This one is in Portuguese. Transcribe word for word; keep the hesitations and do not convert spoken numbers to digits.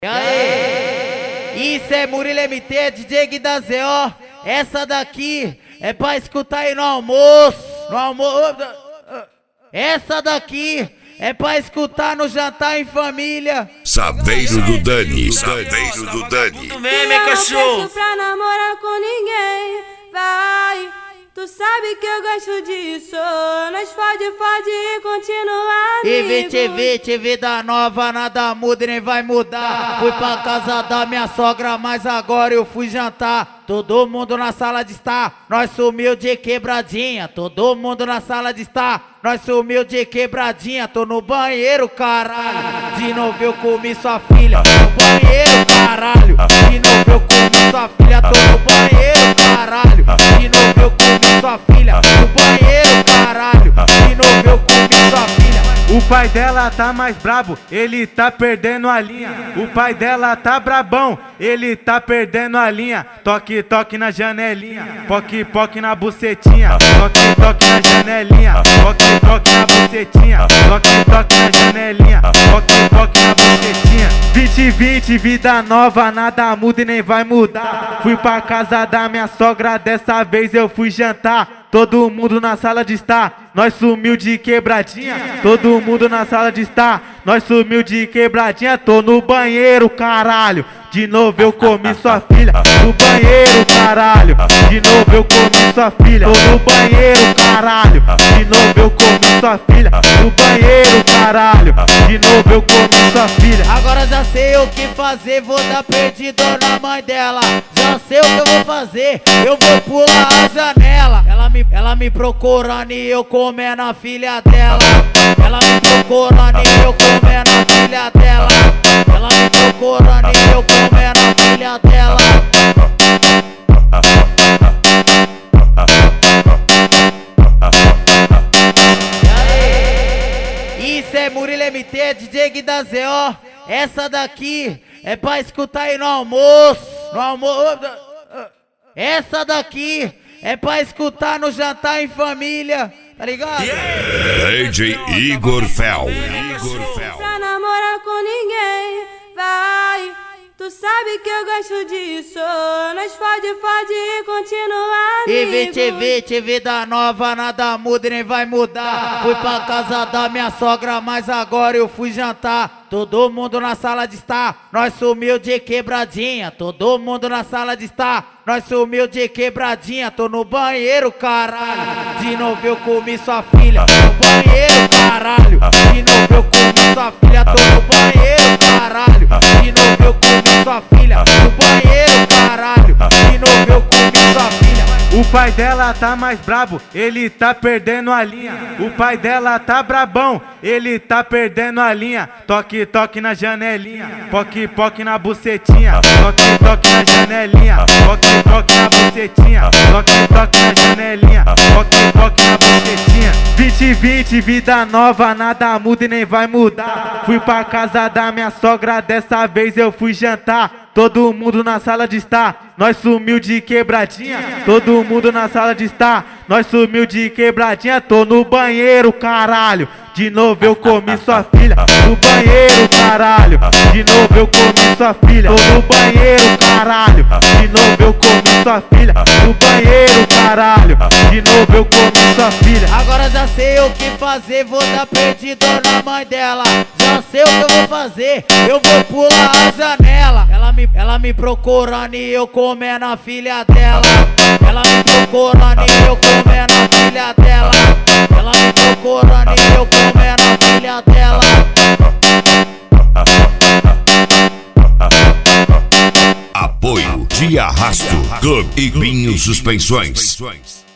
E aí? Isso é Murilo M T, D J Gui da Z O. Essa daqui é pra escutar aí no almoço. No almoço. Essa daqui é pra escutar no jantar em família. Saveiro do Dani, Saveiro do Dani. Tu meme, cachorro. Eu não peço pra namorar com ninguém, vai. Tu sabe que eu gosto disso. Nós fode, fode e continua E vê, amigo. te vê, te vê da nova, nada muda e nem vai mudar. Fui pra casa da minha sogra, mas agora eu fui jantar. Todo mundo na sala de estar, nós sumiu de quebradinha. Todo mundo na sala de estar, nós sumiu de quebradinha. Tô no banheiro, caralho. De novo eu comi sua filha. No banheiro, caralho. De novo eu comi sua filha. Tô no banheiro, caralho. De novo eu comi sua filha. No banheiro, caralho. De novo eu comi sua filha. O pai dela tá mais brabo, ele tá perdendo a linha. O pai dela tá brabão, ele tá perdendo a linha. Toque, toque na janelinha, poque, poque na bucetinha. Toque, toque na janelinha, poque, poque na bucetinha. Toque, toque na janelinha, poque, poque na bucetinha. vinte vinte, vida nova, nada muda e nem vai mudar. Fui pra casa da minha sogra, dessa vez eu fui jantar. Todo mundo na sala de estar, nós sumiu de quebradinha. Todo mundo na sala de estar, nós sumiu de quebradinha. Tô no banheiro, caralho. De novo eu comi sua filha. No banheiro, caralho. De novo eu comi sua filha. Tô no banheiro, caralho. De novo eu comi sua filha. No banheiro, caralho. De novo eu comi sua filha. Agora já sei o que fazer, vou dar perdido na mãe dela. Já sei o que eu vou fazer, eu vou pular a janela. Ela me, ela me procurando e eu comendo a filha dela. Ela me procurando e eu comendo a filha dela. Ela me procurando e eu comendo a filha dela. E aí? Isso é Murilo M T, D J Gui da Z O. Essa daqui é pra escutar aí no almoço. No almoço. Essa daqui é pra escutar no jantar em família. Tá ligado? D J Igor Fel. Igor Fel. Pra namorar com ninguém, vai. Tu sabe que eu gosto disso. Nós fode, fode e continua E amigo. vê, te vê, te vê da nova, nada muda e nem vai mudar. Fui pra casa da minha sogra, mas agora eu fui jantar. Todo mundo na sala de estar, nós sumiu de quebradinha. Todo mundo na sala de estar, nós sumiu de quebradinha. Tô no banheiro, caralho. De novo eu comi sua filha. No banheiro, caralho. De novo eu comi sua filha. Tô no banheiro, caralho. De novo eu comi sua filha. No banheiro, caralho. De novo eu comi sua filha. O pai dela tá mais brabo, ele tá perdendo a linha. O pai dela tá brabão, ele tá perdendo a linha. Toque, toque na janelinha, poque, poque na bucetinha. Toque, toque na janelinha, poque, poque na bucetinha. Toque, toque na janelinha, poque, poque na bucetinha. vinte vinte, vida nova, nada muda e nem vai mudar. Fui pra casa da minha sogra, dessa vez eu fui jantar. Todo mundo na sala de estar, nós sumiu de quebradinha. Todo mundo na sala de estar, nós sumiu de quebradinha. Tô no banheiro, caralho. De novo eu comi sua filha. No banheiro, caralho. De novo eu comi sua filha. Tô no banheiro, caralho. De novo eu comi sua filha. No banheiro, caralho. De novo eu comi sua filha. Agora já sei o que fazer, vou dar perdido na mãe dela. Já sei o que eu vou fazer, eu vou pular a janela. Ela me, ela me procurando e eu comendo a filha dela. Ela me procurando e eu comendo a filha dela. Ela me procurando e eu comendo a filha dela. Apoio de Arrasto, Clube Ibinho Suspensões.